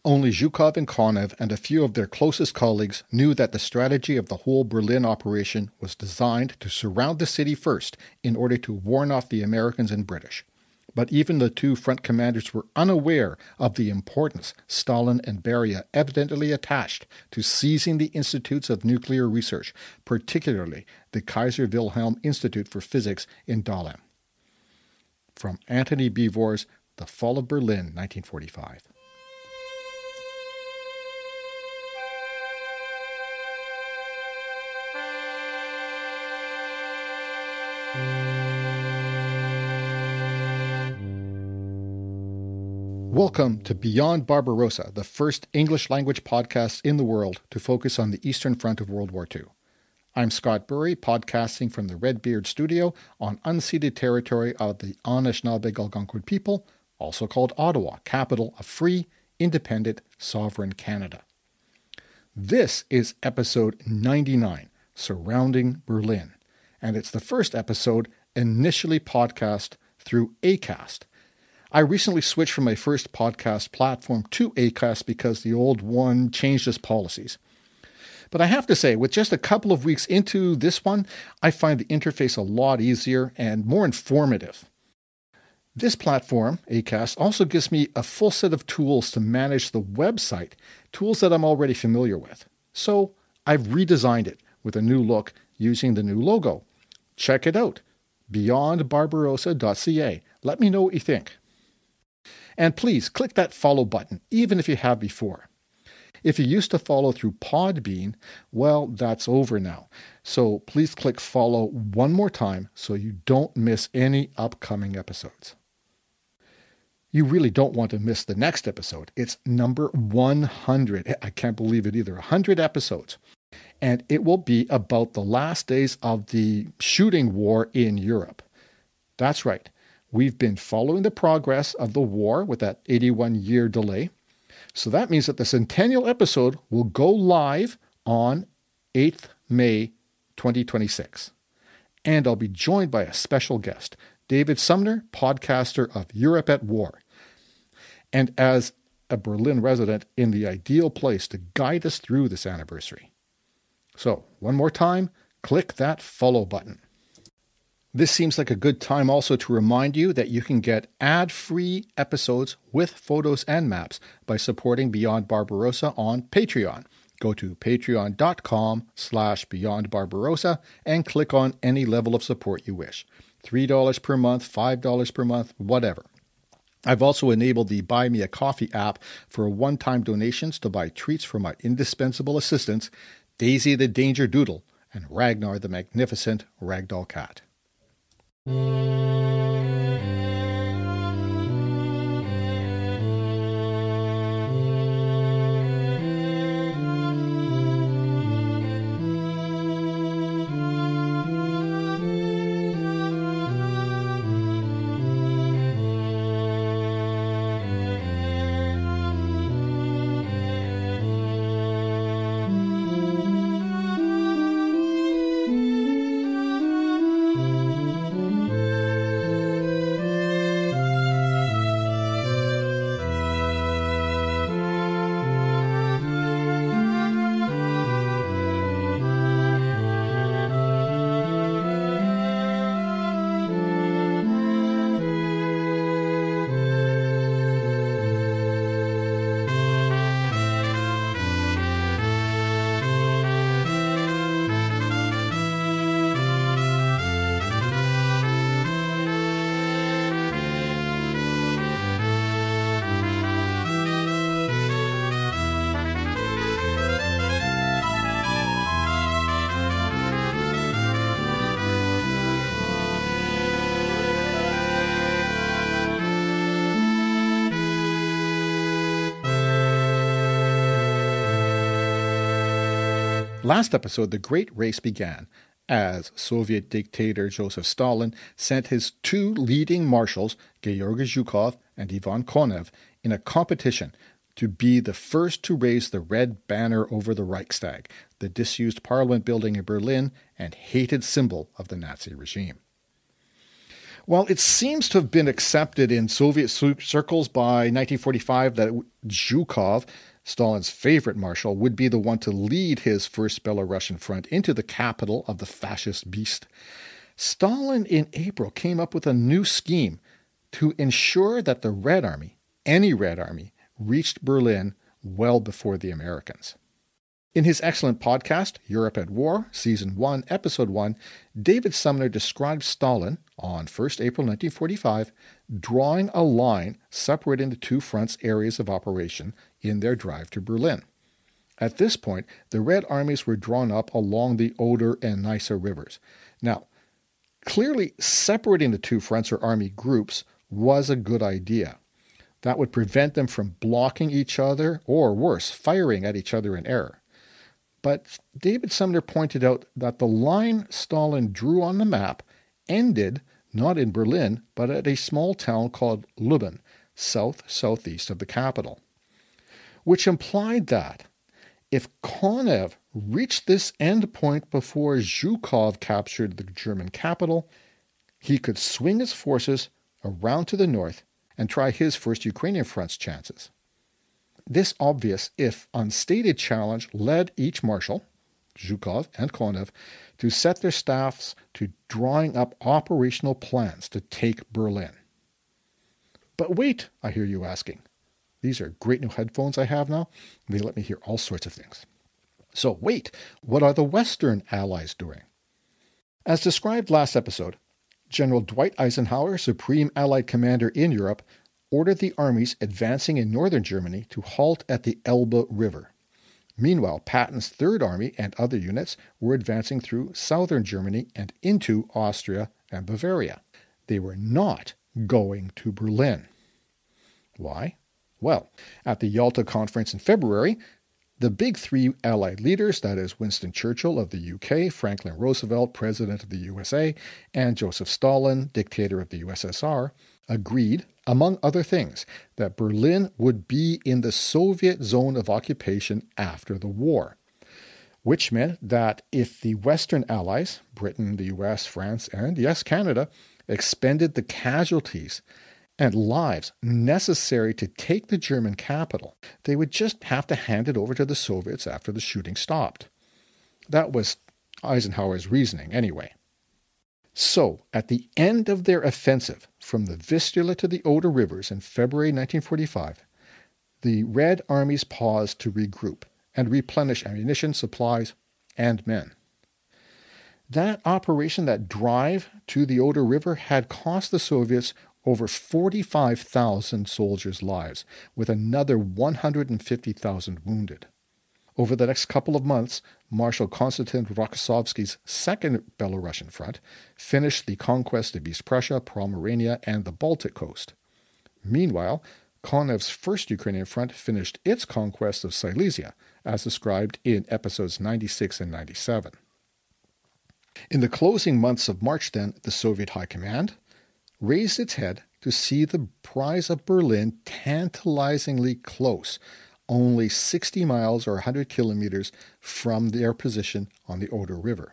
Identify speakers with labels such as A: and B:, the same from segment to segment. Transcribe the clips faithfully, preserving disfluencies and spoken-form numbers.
A: only Zhukov and Konev and a few of their closest colleagues knew that the strategy of the whole Berlin operation was designed to surround the city first in order to warn off the Americans and British. But even the two front commanders were unaware of the importance Stalin and Beria evidently attached to seizing the institutes of nuclear research, particularly the Kaiser Wilhelm Institute for Physics in Dahlem. From Antony Beevor's The Fall of Berlin, nineteen forty-five. Welcome to Beyond Barbarossa, the first English-language podcast in the world to focus on the Eastern Front of World War Two. I'm Scott Burry, podcasting from the Redbeard Studio on unceded territory of the Anishinaabe Algonquin people, also called Ottawa, capital of free, independent, sovereign Canada. This is episode ninety-nine, Surrounding Berlin, and it's the first episode initially podcast through Acast. I recently switched from my first podcast platform to Acast because the old one changed its policies. But I have to say, with just a couple of weeks into this one, I find the interface a lot easier and more informative. This platform, Acast, also gives me a full set of tools to manage the website, tools that I'm already familiar with. So I've redesigned it with a new look using the new logo. Check it out, beyond barbarossa dot c a. Let me know what you think. And please click that follow button, even if you have before. If you used to follow through Podbean, well, that's over now. So please click follow one more time so you don't miss any upcoming episodes. You really don't want to miss the next episode. It's number one hundred. I can't believe it either. one hundred episodes. And it will be about the last days of the shooting war in Europe. That's right. We've been following the progress of the war with that eighty-one year delay. So that means that the centennial episode will go live on eighth of May, twenty twenty-six. And I'll be joined by a special guest, David Sumner, podcaster of Europe at War. And as a Berlin resident, in the ideal place to guide us through this anniversary. So, one more time, click that follow button. This seems like a good time also to remind you that you can get ad-free episodes with photos and maps by supporting Beyond Barbarossa on Patreon. Go to patreon.com slash Beyond Barbarossa and click on any level of support you wish. three dollars per month, five dollars per month, whatever. I've also enabled the Buy Me a Coffee app for one-time donations to buy treats for my indispensable assistants, Daisy the Danger Doodle and Ragnar the Magnificent Ragdoll Cat. Last episode, the Great Race began as Soviet dictator Joseph Stalin sent his two leading marshals, Georgy Zhukov and Ivan Konev, in a competition to be the first to raise the red banner over the Reichstag, the disused parliament building in Berlin and hated symbol of the Nazi regime. Well, it seems to have been accepted in Soviet circles by nineteen forty-five that Zhukov, Stalin's favorite marshal, would be the one to lead his first Belarusian front into the capital of the fascist beast. Stalin in April came up with a new scheme to ensure that the Red Army, any Red Army, reached Berlin well before the Americans. In his excellent podcast, Europe at War, Season one, Episode one, David Sumner described Stalin, on first April nineteen forty-five, drawing a line separating the two fronts' areas of operation in their drive to Berlin. At this point, the Red Armies were drawn up along the Oder and Neisse rivers. Now, clearly separating the two fronts or army groups was a good idea. That would prevent them from blocking each other, or worse, firing at each other in error. But David Sumner pointed out that the line Stalin drew on the map ended not in Berlin, but at a small town called Lublin, south-southeast of the capital, which implied that if Konev reached this endpoint before Zhukov captured the German capital, he could swing his forces around to the north and try his first Ukrainian front's chances. This obvious, if unstated challenge led each marshal, Zhukov and Konev, to set their staffs to drawing up operational plans to take Berlin. But wait, I hear you asking. These are great new headphones I have now. They let me hear all sorts of things. So wait, what are the Western Allies doing? As described last episode, General Dwight Eisenhower, Supreme Allied Commander in Europe, ordered the armies advancing in northern Germany to halt at the Elbe River. Meanwhile, Patton's Third Army and other units were advancing through southern Germany and into Austria and Bavaria. They were not going to Berlin. Why? Well, at the Yalta Conference in February, the big three Allied leaders, that is Winston Churchill of the U K, Franklin Roosevelt, President of the U S A, and Joseph Stalin, dictator of the U S S R, agreed, among other things, that Berlin would be in the Soviet zone of occupation after the war, which meant that if the Western Allies, Britain, the U S, France, and yes, Canada, expended the casualties and lives necessary to take the German capital, they would just have to hand it over to the Soviets after the shooting stopped. That was Eisenhower's reasoning anyway. So, at the end of their offensive from the Vistula to the Oder rivers in February nineteen forty-five, the Red Armies paused to regroup and replenish ammunition, supplies, and men. That operation, that drive to the Oder River, had cost the Soviets over forty-five thousand soldiers' lives, with another one hundred fifty thousand wounded. Over the next couple of months, Marshal Konstantin Rokossovsky's Second Belarusian Front finished the conquest of East Prussia, Pomerania, and the Baltic coast. Meanwhile, Konev's First Ukrainian Front finished its conquest of Silesia, as described in episodes ninety-six and ninety-seven. In the closing months of March, then, the Soviet High Command raised its head to see the prize of Berlin tantalizingly close, only sixty miles or one hundred kilometers from their position on the Oder River.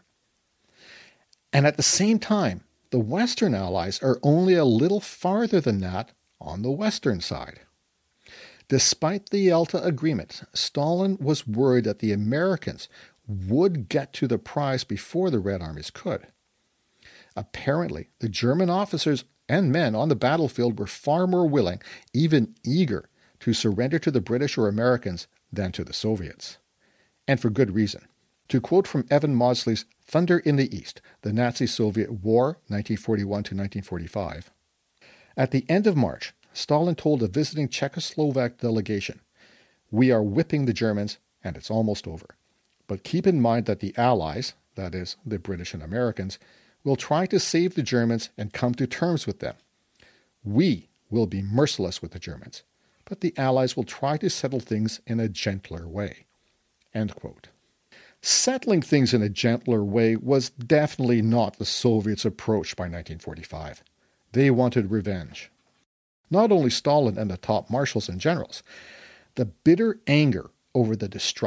A: And at the same time, the Western Allies are only a little farther than that on the western side. Despite the Yalta Agreement, Stalin was worried that the Americans would get to the prize before the Red Armies could. Apparently, the German officers and men on the battlefield were far more willing, even eager, to surrender to the British or Americans than to the Soviets. And for good reason. To quote from Evan Maudslay's Thunder in the East, the Nazi-Soviet War, nineteen forty-one to nineteen forty-five, at the end of March, Stalin told a visiting Czechoslovak delegation, "We are whipping the Germans, and it's almost over. But keep in mind that the Allies, that is, the British and Americans, will try to save the Germans and come to terms with them. We will be merciless with the Germans, but the Allies will try to settle things in a gentler way." End quote. Settling things in a gentler way was definitely not the Soviets' approach by nineteen forty-five. They wanted revenge. Not only Stalin and the top marshals and generals, the bitter anger over the destruction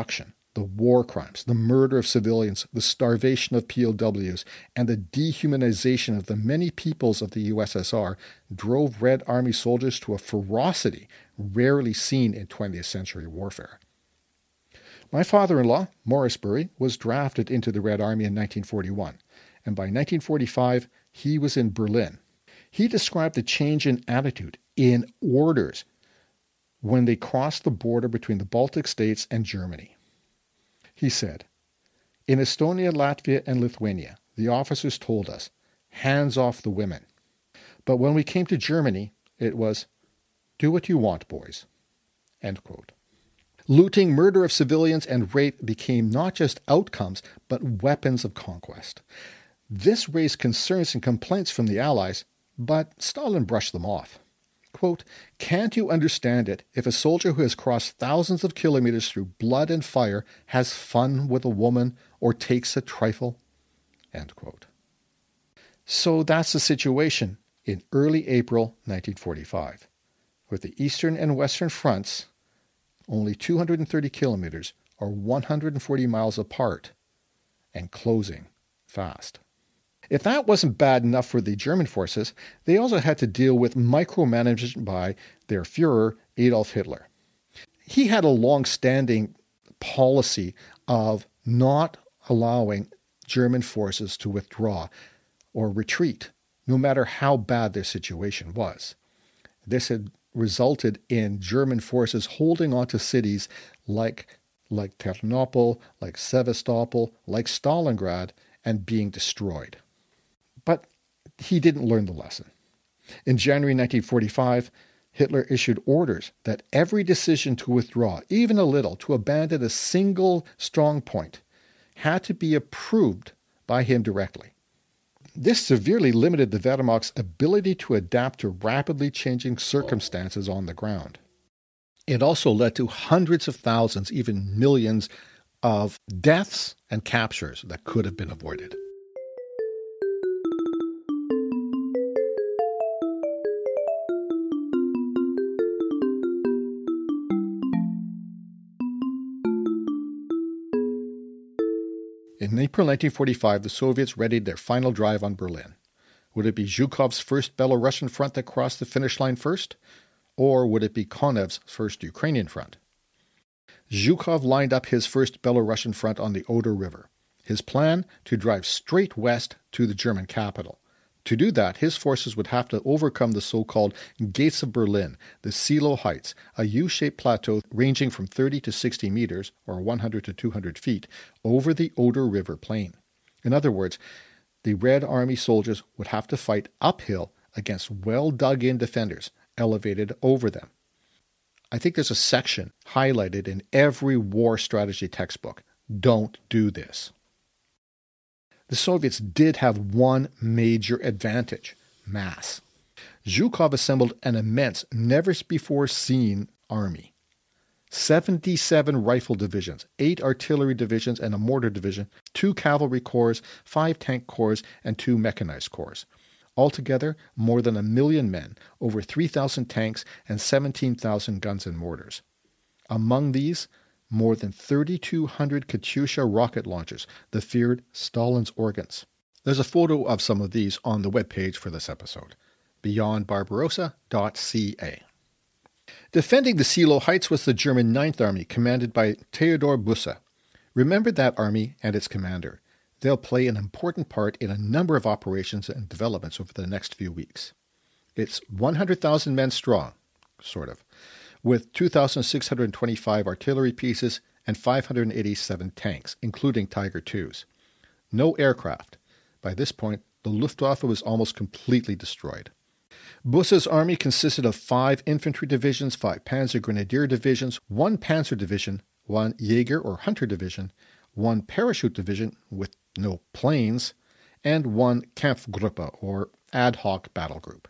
A: The war crimes, the murder of civilians, the starvation of P O Ws, and the dehumanization of the many peoples of the U S S R drove Red Army soldiers to a ferocity rarely seen in twentieth century warfare. My father-in-law, Morris Bury, was drafted into the Red Army in nineteen forty-one, and by nineteen forty-five he was in Berlin. He described the change in attitude, in orders, when they crossed the border between the Baltic states and Germany. He said, "In Estonia, Latvia, and Lithuania, the officers told us, hands off the women. But when we came to Germany, it was, do what you want, boys." End quote. Looting, murder of civilians, and rape became not just outcomes, but weapons of conquest. This raised concerns and complaints from the Allies, but Stalin brushed them off. Quote, "Can't you understand it if a soldier who has crossed thousands of kilometers through blood and fire has fun with a woman or takes a trifle?" End quote. So that's the situation in early April nineteen forty-five, with the Eastern and Western fronts only two hundred thirty kilometers or one hundred forty miles apart and closing fast. If that wasn't bad enough for the German forces, they also had to deal with micromanagement by their Führer, Adolf Hitler. He had a long-standing policy of not allowing German forces to withdraw or retreat, no matter how bad their situation was. This had resulted in German forces holding on to cities like, like Ternopil, like Sevastopol, like Stalingrad, and being destroyed. But he didn't learn the lesson. In January nineteen forty-five, Hitler issued orders that every decision to withdraw, even a little, to abandon a single strong point, had to be approved by him directly. This severely limited the Wehrmacht's ability to adapt to rapidly changing circumstances on the ground. It also led to hundreds of thousands, even millions, of deaths and captures that could have been avoided. In April nineteen forty-five, the Soviets readied their final drive on Berlin. Would it be Zhukov's first Belarusian front that crossed the finish line first? Or would it be Konev's first Ukrainian front? Zhukov lined up his first Belarusian front on the Oder River. His plan, to drive straight west to the German capital. To do that, his forces would have to overcome the so-called Gates of Berlin, the Seelow Heights, a U-shaped plateau ranging from thirty to sixty meters, or one hundred to two hundred feet, over the Oder River plain. In other words, the Red Army soldiers would have to fight uphill against well-dug-in defenders elevated over them. I think there's a section highlighted in every war strategy textbook. Don't do this. The Soviets did have one major advantage: mass. Zhukov assembled an immense, never-before-seen army. seventy-seven rifle divisions, eight artillery divisions and a mortar division, two cavalry corps, five tank corps, and two mechanized corps. Altogether, more than a million men, over three thousand tanks, and seventeen thousand guns and mortars. Among these, more than thirty-two hundred Katyusha rocket launchers, the feared Stalin's organs. There's a photo of some of these on the webpage for this episode, beyond barbarossa dot c a. Defending the Seelow Heights was the German Ninth Army, commanded by Theodor Busse. Remember that army and its commander. They'll play an important part in a number of operations and developments over the next few weeks. It's one hundred thousand men strong, sort of, with two thousand six hundred twenty-five artillery pieces and five hundred eighty-seven tanks, including Tiger twos. No aircraft. By this point, the Luftwaffe was almost completely destroyed. Busse's army consisted of five infantry divisions, five panzer grenadier divisions, one panzer division, one Jäger or hunter division, one parachute division with no planes, and one Kampfgruppe or ad hoc battle group.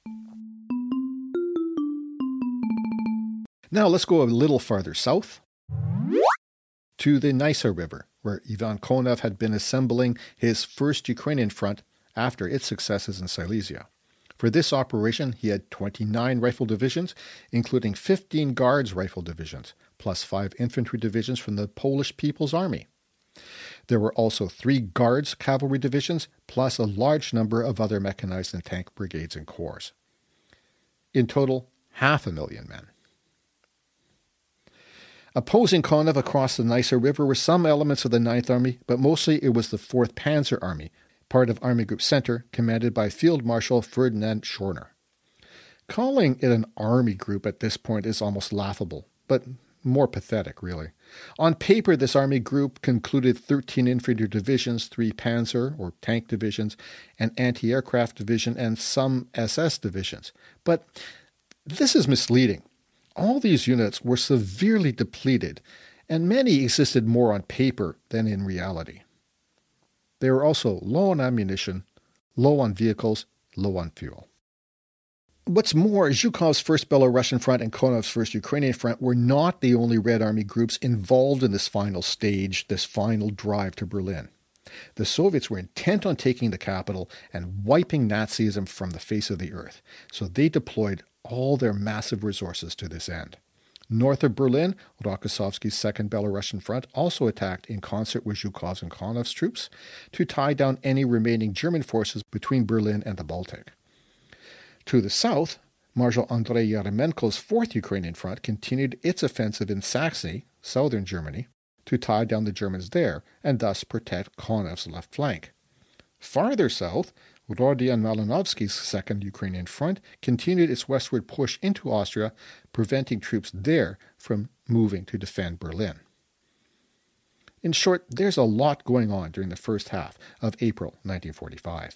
A: Now let's go a little farther south to the Nysa River, where Ivan Konev had been assembling his first Ukrainian front after its successes in Silesia. For this operation, he had twenty-nine rifle divisions, including fifteen Guards rifle divisions, plus five infantry divisions from the Polish People's Army. There were also three Guards cavalry divisions, plus a large number of other mechanized and tank brigades and corps. In total, half a million men. Opposing Konev across the Neisse River were some elements of the Ninth Army, but mostly it was the fourth Panzer Army, part of Army Group Center, commanded by Field Marshal Ferdinand Schorner. Calling it an army group at this point is almost laughable, but more pathetic, really. On paper, this army group concluded thirteen infantry divisions, three panzer, or tank divisions, an anti-aircraft division, and some S S divisions. But this is misleading. All these units were severely depleted, and many existed more on paper than in reality. They were also low on ammunition, low on vehicles, low on fuel. What's more, Zhukov's First Belarusian Front and Konev's First Ukrainian Front were not the only Red Army groups involved in this final stage, this final drive to Berlin. The Soviets were intent on taking the capital and wiping Nazism from the face of the earth, so they deployed all their massive resources to this end. North of Berlin, Rokossovsky's Second Belarusian Front also attacked in concert with Zhukov's and Konev's troops to tie down any remaining German forces between Berlin and the Baltic. To the south, Marshal Andrei Yeremenko's Fourth Ukrainian Front continued its offensive in Saxony, southern Germany, to tie down the Germans there and thus protect Konev's left flank. Farther south, Rodion Malinovsky's Second Ukrainian Front continued its westward push into Austria, preventing troops there from moving to defend Berlin. In short, there's a lot going on during the first half of April nineteen forty-five.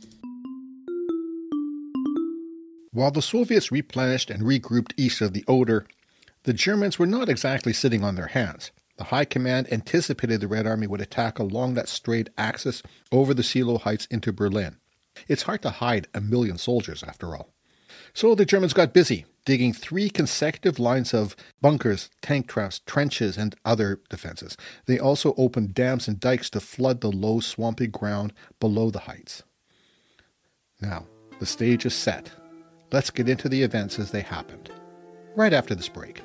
A: While the Soviets replenished and regrouped east of the Oder, the Germans were not exactly sitting on their hands. The High Command anticipated the Red Army would attack along that straight axis over the Seelow Heights into Berlin. It's hard to hide a million soldiers, after all. So the Germans got busy, digging three consecutive lines of bunkers, tank traps, trenches, and other defenses. They also opened dams and dikes to flood the low, swampy ground below the heights. Now, the stage is set. Let's get into the events as they happened, right after this break.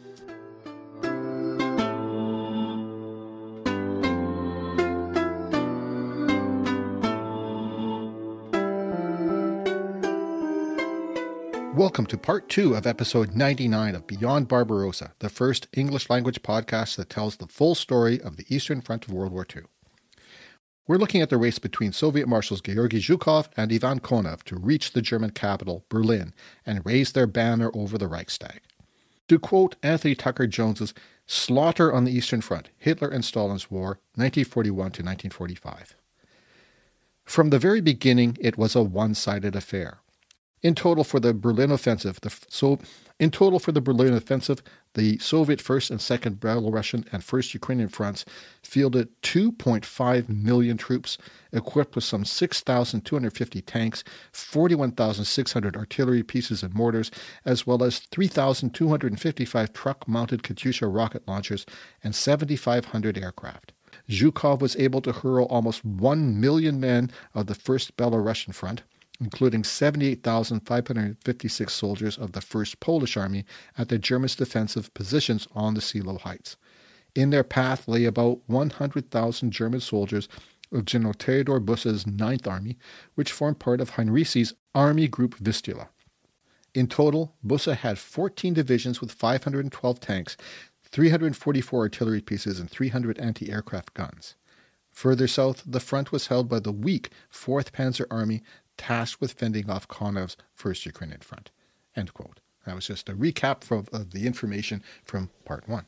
A: Welcome to part two of episode ninety-nine of Beyond Barbarossa, the first English-language podcast that tells the full story of the Eastern Front of World War Two. We're looking at the race between Soviet Marshals Georgy Zhukov and Ivan Konev to reach the German capital, Berlin, and raise their banner over the Reichstag. To quote Anthony Tucker-Jones's Slaughter on the Eastern Front, Hitler and Stalin's War, nineteen forty-one to nineteen forty-five. From the very beginning, it was a one-sided affair. In total for the Berlin offensive, the so in total for the Berlin offensive, the Soviet First and Second Belarusian and First Ukrainian fronts fielded two point five million troops, equipped with some six thousand two hundred fifty tanks, forty-one thousand six hundred artillery pieces and mortars, as well as three thousand two hundred fifty-five truck-mounted Katyusha rocket launchers and seven thousand five hundred aircraft. Zhukov was able to hurl almost one million men of the First Belarusian Front, including seventy-eight thousand five hundred fifty-six soldiers of the First Polish Army at the Germans' defensive positions on the Seelow Heights. In their path lay about one hundred thousand German soldiers of General Theodor Busse's Ninth Army, which formed part of Heinrichs' Army Group Vistula. In total, Busse had fourteen divisions with five hundred twelve tanks, three hundred forty-four artillery pieces, and three hundred anti-aircraft guns. Further south, the front was held by the weak Fourth Panzer Army, tasked with fending off Konev's First Ukrainian Front. End quote. That was just a recap from, of the information from part one.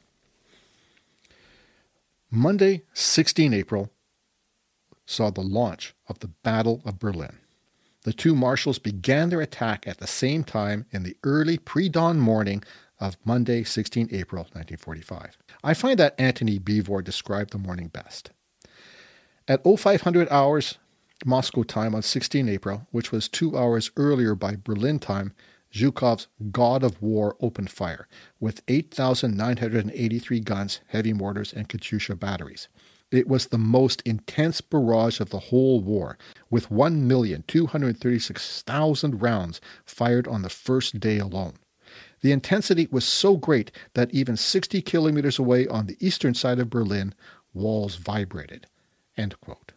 A: Monday, the sixteenth of April, saw the launch of the Battle of Berlin. The two marshals began their attack at the same time in the early pre-dawn morning of Monday, the sixteenth of April, nineteen forty-five. I find that Antony Beevor described the morning best. At oh five hundred hours Moscow time on the sixteenth of April, which was two hours earlier by Berlin time, Zhukov's God of War opened fire with eight thousand nine hundred eighty-three guns, heavy mortars, and Katyusha batteries. It was the most intense barrage of the whole war, with one million two hundred thirty-six thousand rounds fired on the first day alone. The intensity was so great that even sixty kilometers away on the eastern side of Berlin, walls vibrated." End quote.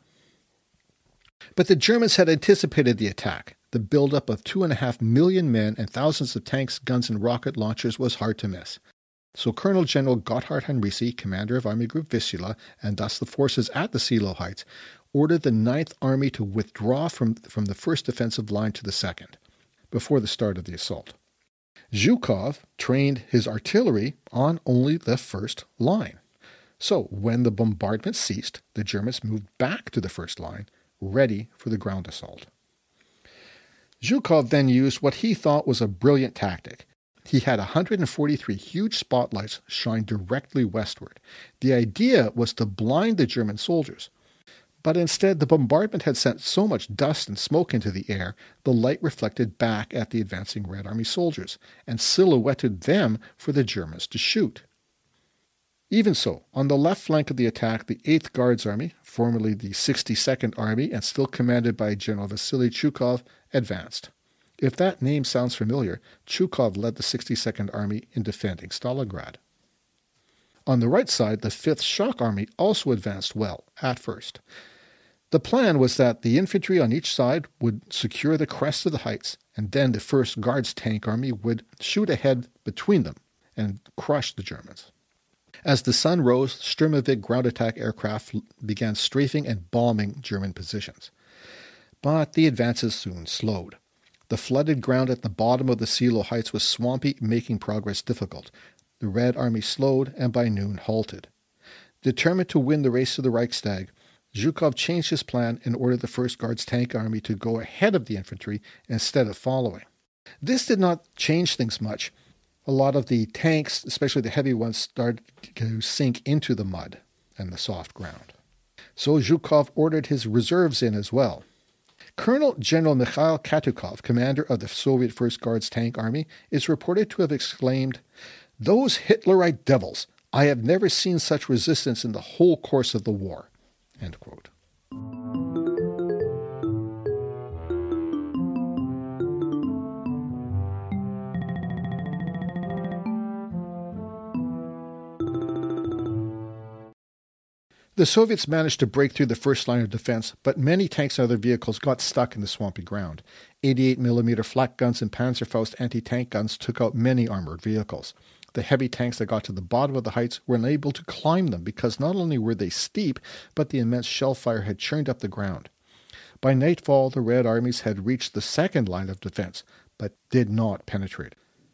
A: But the Germans had anticipated the attack. The buildup of two and a half million men and thousands of tanks, guns, and rocket launchers was hard to miss. So Colonel General Gotthard Heinrici, commander of Army Group Vistula, and thus the forces at the Seelow Heights, ordered the Ninth Army to withdraw from, from the first defensive line to the second, before the start of the assault. Zhukov trained his artillery on only the first line. So when the bombardment ceased, the Germans moved back to the first line, ready for the ground assault. Zhukov then used what he thought was a brilliant tactic. He had one hundred forty-three huge spotlights shine directly westward. The idea was to blind the German soldiers. But instead, the bombardment had sent so much dust and smoke into the air, the light reflected back at the advancing Red Army soldiers and silhouetted them for the Germans to shoot. Even so, on the left flank of the attack, the eighth Guards Army, formerly the sixty-second Army and still commanded by General Vasily Chukov, advanced. If that name sounds familiar, Chukov led the sixty-second Army in defending Stalingrad. On the right side, the fifth Shock Army also advanced well, at first. The plan was that the infantry on each side would secure the crest of the heights, and then the first Guards Tank Army would shoot ahead between them and crush the Germans. As the sun rose, Sturmovik ground attack aircraft began strafing and bombing German positions. But the advances soon slowed. The flooded ground at the bottom of the Seelow Heights was swampy, making progress difficult. The Red Army slowed and by noon halted. Determined to win the race to the Reichstag, Zhukov changed his plan and ordered the first Guards Tank Army to go ahead of the infantry instead of following. This did not change things much. A lot of the tanks, especially the heavy ones, started to sink into the mud and the soft ground. So Zhukov ordered his reserves in as well. Colonel General Mikhail Katukov, commander of the Soviet First Guards Tank Army, is reported to have exclaimed, "Those Hitlerite devils! I have never seen such resistance in the whole course of the war." End quote. The Soviets managed to break through the first line of defense, but many tanks and other vehicles got stuck in the swampy ground. eighty-eight millimeter flak guns and Panzerfaust anti-tank guns took out many armored vehicles. The heavy tanks that got to the bottom of the heights were unable to climb them because not only were they steep, but the immense shell fire had churned up the ground. By nightfall, the Red Armies had reached the second line of defense, but did not penetrate.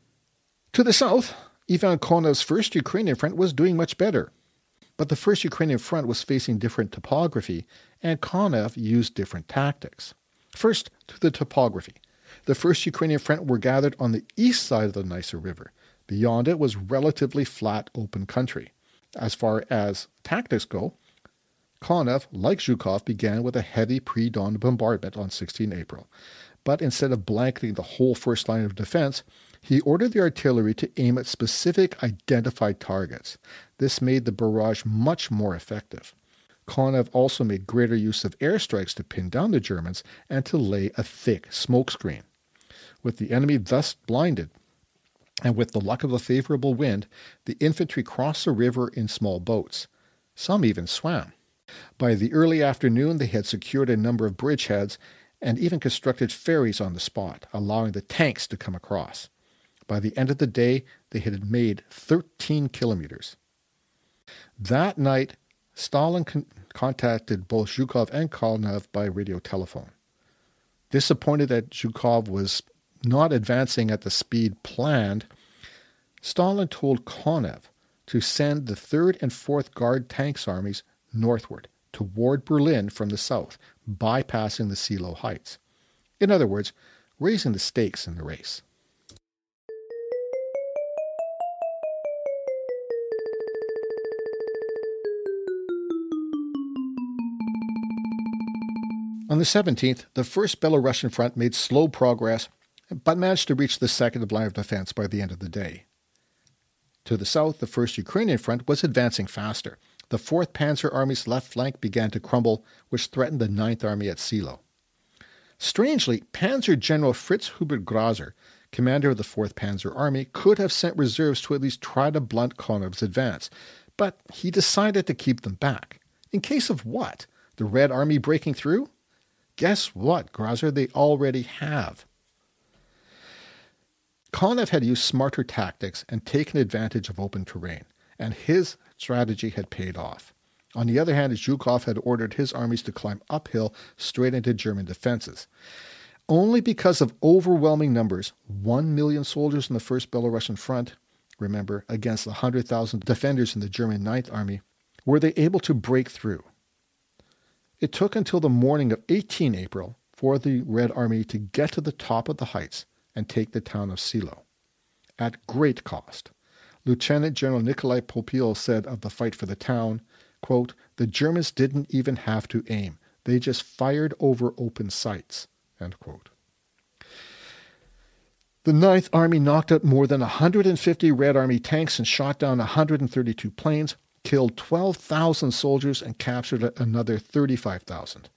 A: To the south, Ivan Konev's first Ukrainian front was doing much better. But the first Ukrainian front was facing different topography, and Konev used different tactics. First, to the topography. The first Ukrainian front were gathered on the east side of the Nysa River. Beyond it was relatively flat, open country. As far as tactics go, Konev, like Zhukov, began with a heavy pre-dawn bombardment on the sixteenth of April. But instead of blanketing the whole first line of defense, he ordered the artillery to aim at specific identified targets. This made the barrage much more effective. Konev also made greater use of airstrikes to pin down the Germans and to lay a thick smokescreen. With the enemy thus blinded, and with the luck of a favorable wind, the infantry crossed the river in small boats. Some even swam. By the early afternoon, they had secured a number of bridgeheads and even constructed ferries on the spot, allowing the tanks to come across. By the end of the day, they had made thirteen kilometers. That night, Stalin con- contacted both Zhukov and Konev by radio telephone. Disappointed that Zhukov was not advancing at the speed planned, Stalin told Konev to send the third and fourth Guard Tanks armies northward, toward Berlin from the south, bypassing the Seelow Heights. In other words, raising the stakes in the race. On the seventeenth, the first Belarusian front made slow progress, but managed to reach the second line of defense by the end of the day. To the south, the first Ukrainian front was advancing faster. the fourth Panzer Army's left flank began to crumble, which threatened the ninth Army at Seelow. Strangely, Panzer General Fritz Hubert Grasser, commander of the fourth Panzer Army, could have sent reserves to at least try to blunt Konev's advance, but he decided to keep them back. In case of what? The Red Army breaking through? Guess what, Grasser? They already have. Konev had used smarter tactics and taken advantage of open terrain, and his strategy had paid off. On the other hand, Zhukov had ordered his armies to climb uphill straight into German defenses. Only because of overwhelming numbers, one million soldiers in the First Belarusian Front, remember, against the one hundred thousand defenders in the German ninth Army, were they able to break through. It took until the morning of the eighteenth of April for the Red Army to get to the top of the heights and take the town of Seelow. At great cost. Lieutenant General Nikolai Popil said of the fight for the town, quote, "The Germans didn't even have to aim. They just fired over open sights." End quote. The ninth Army knocked out more than one hundred fifty Red Army tanks and shot down one hundred thirty-two planes, killed twelve thousand soldiers, and captured another thirty-five thousand.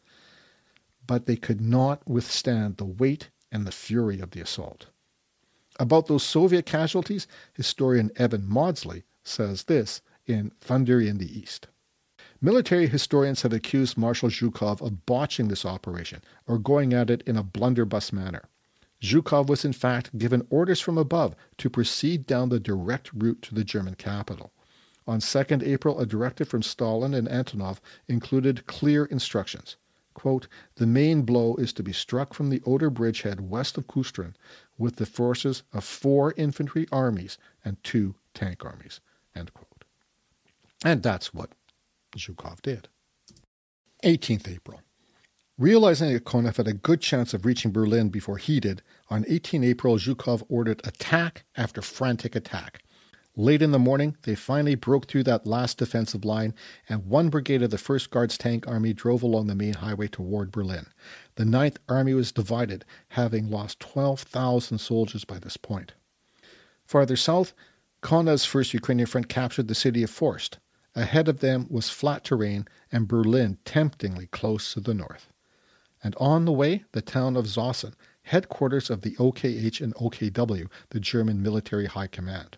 A: But they could not withstand the weight and the fury of the assault. About those Soviet casualties, historian Evan Maudsley says this in Thunder in the East. Military historians have accused Marshal Zhukov of botching this operation or going at it in a blunderbuss manner. Zhukov was in fact given orders from above to proceed down the direct route to the German capital. On the second of April, a directive from Stalin and Antonov included clear instructions. Quote, "The main blow is to be struck from the Oder bridgehead west of Kustrin with the forces of four infantry armies and two tank armies." End quote. And that's what Zhukov did. eighteenth of April. Realizing that Konev had a good chance of reaching Berlin before he did, on the eighteenth of April, Zhukov ordered attack after frantic attack. Late in the morning, they finally broke through that last defensive line, and one brigade of the first Guards Tank Army drove along the main highway toward Berlin. The ninth Army was divided, having lost twelve thousand soldiers by this point. Farther south, Konev's first Ukrainian Front captured the city of Forst. Ahead of them was flat terrain and Berlin temptingly close to the north. And on the way, the town of Zossen, headquarters of the O K H and O K W, the German Military High Command.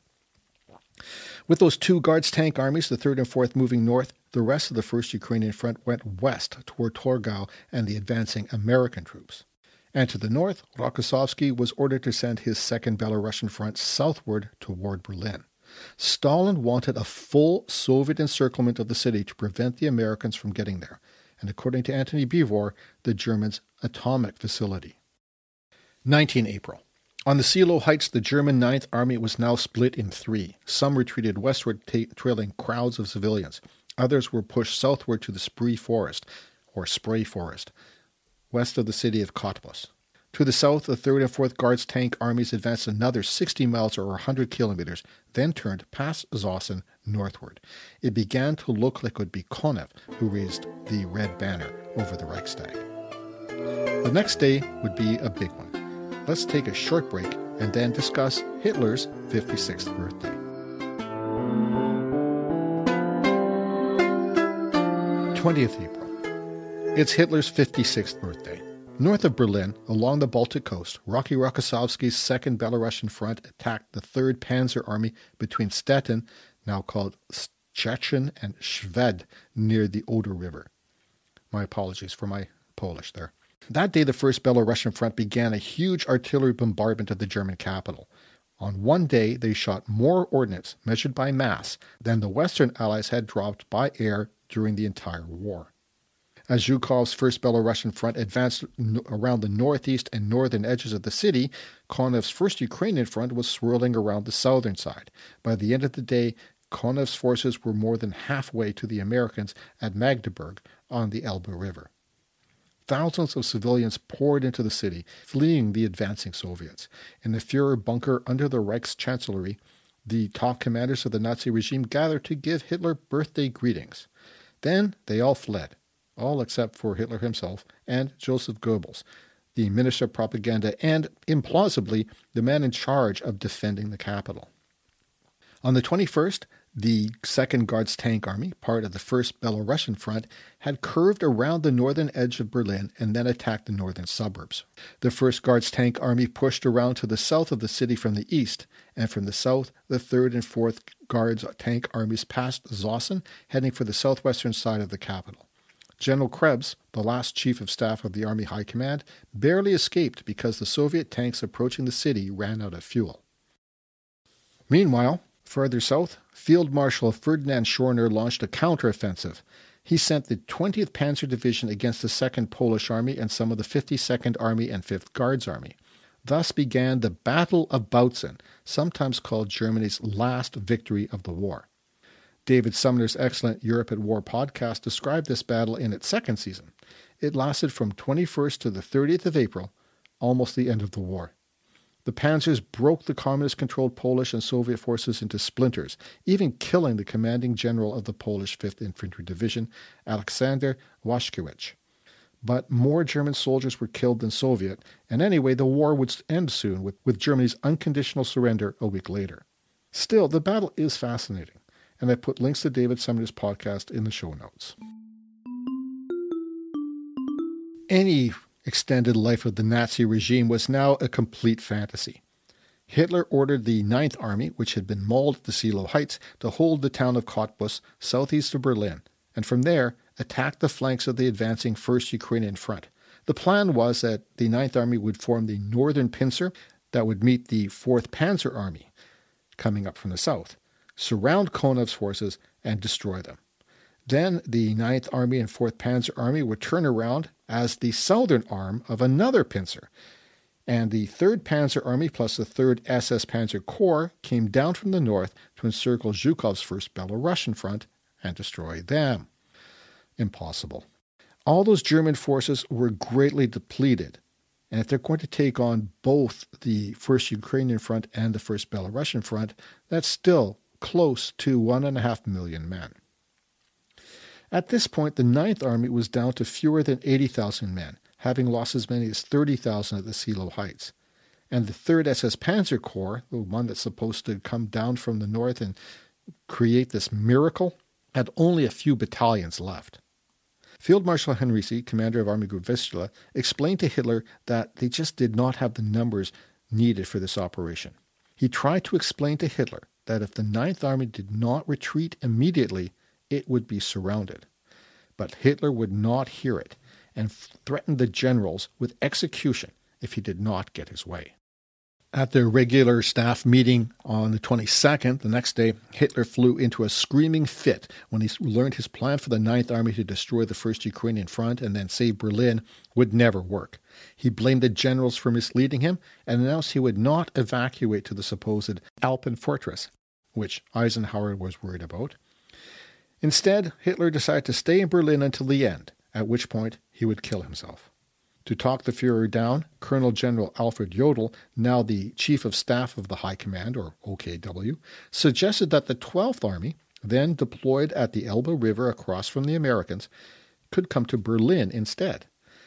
A: With those two Guards tank armies, the third and fourth moving north, the rest of the first Ukrainian Front went west toward Torgau and the advancing American troops. And to the north, Rokossovsky was ordered to send his second Belarusian Front southward toward Berlin. Stalin wanted a full Soviet encirclement of the city to prevent the Americans from getting there, and according to Antony Beevor, the Germans' atomic facility. nineteenth of April. On the Seelow Heights, the German ninth Army was now split in three. Some retreated westward, ta- trailing crowds of civilians. Others were pushed southward to the Spree Forest, or Spray Forest, west of the city of Cottbus. To the south, the third and fourth Guards Tank Armies advanced another sixty miles or one hundred kilometers, then turned past Zossen northward. It began to look like it would be Konev who raised the red banner over the Reichstag. The next day would be a big one. Let's take a short break and then discuss Hitler's fifty-sixth birthday. twentieth of April. It's Hitler's fifty-sixth birthday. North of Berlin, along the Baltic coast, Rocky Rokossovsky's second Belarusian Front attacked the third Panzer Army between Stettin, now called Szczecin, and Schwedt, near the Oder River. My apologies for my Polish there. That day, the first Belarusian Front began a huge artillery bombardment of the German capital. On one day, they shot more ordnance, measured by mass, than the Western Allies had dropped by air during the entire war. As Zhukov's first Belarusian Front advanced n- around the northeast and northern edges of the city, Konev's first Ukrainian Front was swirling around the southern side. By the end of the day, Konev's forces were more than halfway to the Americans at Magdeburg on the Elbe River. Thousands of civilians poured into the city, fleeing the advancing Soviets. In the Führer bunker under the Reichschancellery, the top commanders of the Nazi regime gathered to give Hitler birthday greetings. Then they all fled, all except for Hitler himself and Joseph Goebbels, the Minister of Propaganda and, implausibly, the man in charge of defending the capital. On the twenty-first, The second Guards Tank Army, part of the first Belarusian Front, had curved around the northern edge of Berlin and then attacked the northern suburbs. The first Guards Tank Army pushed around to the south of the city from the east, and from the south, the third and fourth Guards Tank Armies passed Zossen, heading for the southwestern side of the capital. General Krebs, the last chief of staff of the Army High Command, barely escaped because the Soviet tanks approaching the city ran out of fuel. Meanwhile, further south, Field Marshal Ferdinand Schorner launched a counteroffensive. He sent the twentieth Panzer Division against the second Polish Army and some of the fifty-second Army and fifth Guards Army. Thus began the Battle of Bautzen, sometimes called Germany's last victory of the war. David Sumner's excellent Europe at War podcast described this battle in its second season. It lasted from twenty-first to the thirtieth of April, almost the end of the war. The panzers broke the communist-controlled Polish and Soviet forces into splinters, even killing the commanding general of the Polish fifth Infantry Division, Alexander Waszkiewicz. But more German soldiers were killed than Soviet, and anyway, the war would end soon, with, with Germany's unconditional surrender a week later. Still, the battle is fascinating, and I put links to David Sumner's podcast in the show notes. Any extended life of the Nazi regime was now a complete fantasy. Hitler ordered the Ninth Army, which had been mauled at the Seelow Heights, to hold the town of Cottbus, southeast of Berlin, and from there attack the flanks of the advancing First Ukrainian Front. The plan was that the Ninth Army would form the northern pincer that would meet the fourth Panzer Army coming up from the south, surround Konev's forces, and destroy them. Then the Ninth Army and fourth Panzer Army would turn around as the southern arm of another pincer, and the third Panzer Army plus the third S S Panzer Corps came down from the north to encircle Zhukov's first Belarusian front and destroy them. Impossible. All those German forces were greatly depleted, and if they're going to take on both the first Ukrainian front and the first Belarusian front, that's still close to one and a half million men. At this point, the Ninth Army was down to fewer than eighty thousand men, having lost as many as thirty thousand at the Seelow Heights. And the third S S Panzer Corps, the one that's supposed to come down from the north and create this miracle, had only a few battalions left. Field Marshal Henrici, commander of Army Group Vistula, explained to Hitler that they just did not have the numbers needed for this operation. He tried to explain to Hitler that if the Ninth Army did not retreat immediately, it would be surrounded. But Hitler would not hear it and threatened the generals with execution if he did not get his way. At their regular staff meeting on the twenty-second, the next day, Hitler flew into a screaming fit when he learned his plan for the Ninth Army to destroy the First Ukrainian Front and then save Berlin would never work. He blamed the generals for misleading him and announced he would not evacuate to the supposed Alpen fortress, which Eisenhower was worried about. Instead, Hitler decided to stay in Berlin until the end, at which point he would kill himself. To talk the Fuhrer down, Colonel General Alfred Jodl, now the Chief of Staff of the High Command, or O K W, suggested that the twelfth Army, then deployed at the Elbe River across from the Americans, could come to Berlin instead.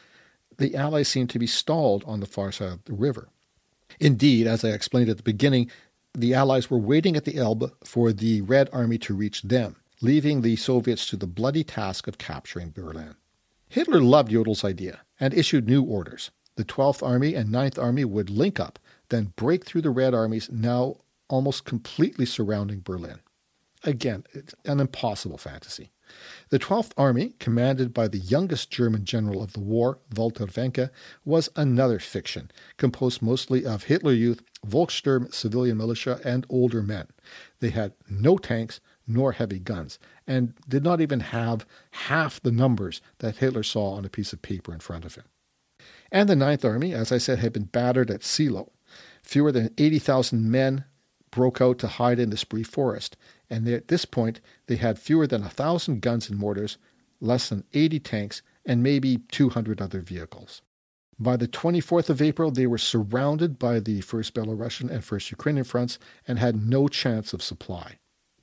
A: The Allies seemed to be stalled on the far side of the river. Indeed, as I explained at the beginning, the Allies were waiting at the Elbe for the Red Army to reach them, leaving the Soviets to the bloody task of capturing Berlin. Hitler loved Jodl's idea and issued new orders. The twelfth Army and Ninth Army would link up, then break through the Red Armies, now almost completely surrounding Berlin. Again, it's an impossible fantasy. The twelfth Army, commanded by the youngest German general of the war, Walter Wenke, was another fiction, composed mostly of Hitler Youth, Volkssturm, civilian militia, and older men. They had no tanks nor heavy guns, and did not even have half the numbers that Hitler saw on a piece of paper in front of him. And the Ninth Army, as I said, had been battered at Seelow. Fewer than eighty thousand men broke out to hide in the Spree Forest, and at this point they had fewer than one thousand guns and mortars, less than eighty tanks, and maybe two hundred other vehicles. By the twenty-fourth of April, they were surrounded by the first Belarusian and first Ukrainian fronts and had no chance of supply.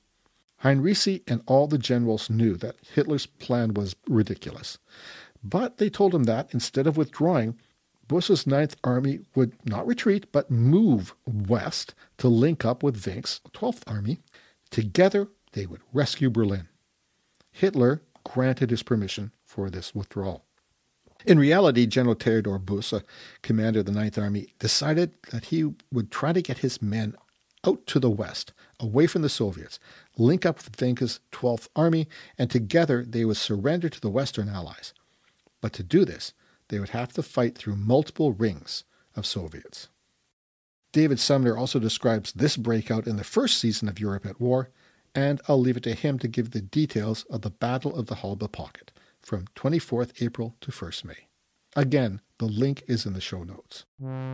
A: Heinrici and all the generals knew that Hitler's plan was ridiculous. But they told him that, instead of withdrawing, Buss's Ninth Army would not retreat, but move west to link up with Wenck's twelfth Army. Together, they would rescue Berlin. Hitler granted his permission for this withdrawal. In reality, General Theodor Busse, commander of the Ninth Army, decided that he would try to get his men out to the west, away from the Soviets, link up with Wenck's twelfth Army, and together they would surrender to the Western Allies. But to do this, they would have to fight through multiple rings of Soviets. David Sumner also describes this breakout in the first season of Europe at War, and I'll leave it to him to give the details of the Battle of the Halba Pocket from twenty-fourth April to first May. Again, the link is in the show notes.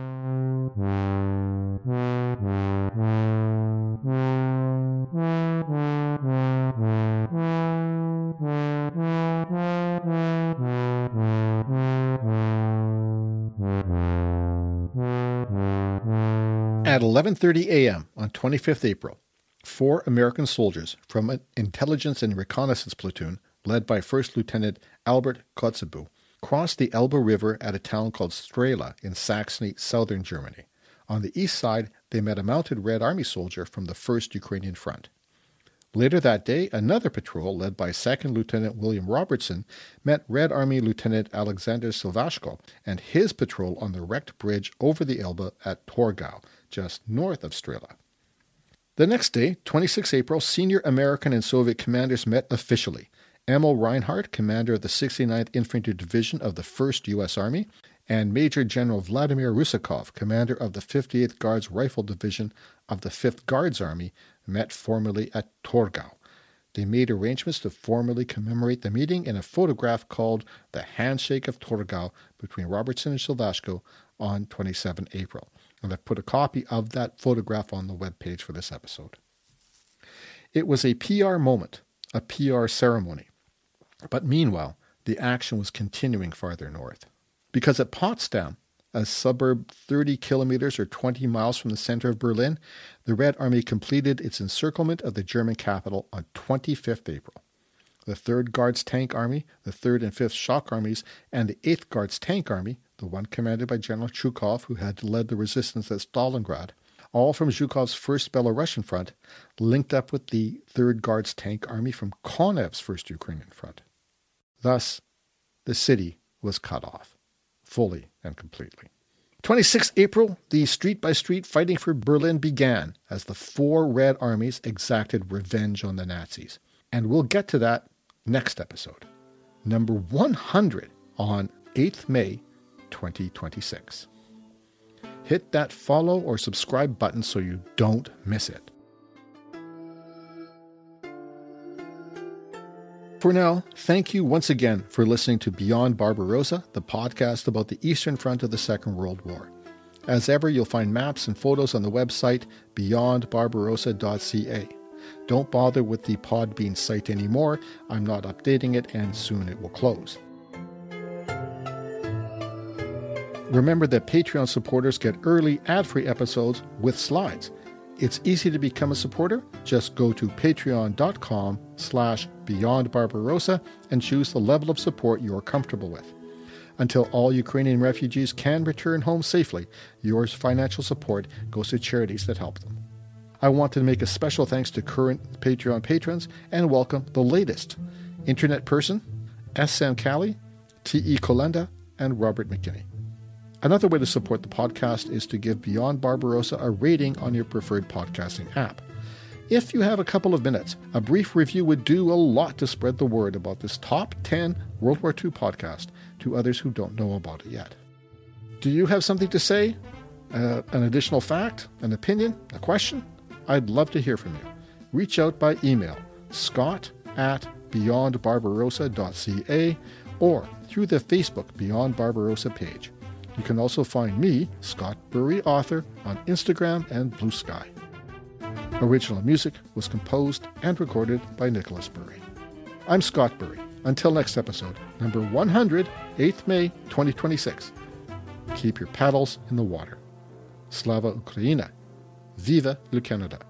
A: At eleven thirty a.m. on twenty-fifth April, four American soldiers from an intelligence and reconnaissance platoon led by First Lieutenant Albert Kotzebue crossed the Elbe River at a town called Strela in Saxony, southern Germany. On the east side, they met a mounted Red Army soldier from the first Ukrainian Front. Later that day, another patrol led by Second Lieutenant William Robertson met Red Army Lieutenant Alexander Silvashko and his patrol on the wrecked bridge over the Elbe at Torgau, just north of Strela. The next day, twenty-sixth April, senior American and Soviet commanders met officially. Emil Reinhardt, commander of the sixty-ninth Infantry Division of the first U S Army, and Major General Vladimir Rusakov, commander of the fifty-eighth Guards Rifle Division of the fifth Guards Army, met formally at Torgau. They made arrangements to formally commemorate the meeting in a photograph called The Handshake of Torgau between Robertson and Silvashko on twenty-seventh April. And I've put a copy of that photograph on the webpage for this episode. It was a P R moment, a P R ceremony. But meanwhile, the action was continuing farther north. Because at Potsdam, a suburb thirty kilometers or twenty miles from the center of Berlin, the Red Army completed its encirclement of the German capital on twenty-fifth April. The third Guards Tank Army, the third and fifth Shock Armies, and the eighth Guards Tank Army, the one commanded by General Zhukov, who had led the resistance at Stalingrad, all from Zhukov's first Belarusian Front, linked up with the third Guards Tank Army from Konev's first Ukrainian Front. Thus, the city was cut off, fully and completely. twenty-sixth April, the street-by-street fighting for Berlin began as the four Red Armies exacted revenge on the Nazis. And we'll get to that next episode, number one hundred, on eighth May twenty twenty-six. Hit that follow or subscribe button so you don't miss it. For now, thank you once again for listening to Beyond Barbarossa, the podcast about the Eastern Front of the Second World War. As ever, you'll find maps and photos on the website beyond barbarossa dot c a. Don't bother with the Podbean site anymore. I'm not updating it, and soon it will close. Remember that Patreon supporters get early ad-free episodes with slides. It's easy to become a supporter. Just go to patreon.com slash beyondbarbarossa and choose the level of support you're comfortable with. Until all Ukrainian refugees can return home safely, your financial support goes to charities that help them. I want to make a special thanks to current Patreon patrons and welcome the latest: Internet Person, S M Callie, T E Kolenda, and Robert McKinney. Another way to support the podcast is to give Beyond Barbarossa a rating on your preferred podcasting app. If you have a couple of minutes, a brief review would do a lot to spread the word about this top ten World War Two podcast to others who don't know about it yet. Do you have something to say? Uh, an additional fact? An opinion? A question? I'd love to hear from you. Reach out by email, scott at beyondbarbarossa dot c a, or through the Facebook Beyond Barbarossa page. You can also find me, Scott Burry, author, on Instagram and Blue Sky. Original music was composed and recorded by Nicholas Burry. I'm Scott Burry. Until next episode, number one hundred, eighth May twenty twenty-six. Keep your paddles in the water. Slava Ukraina. Viva le Canada.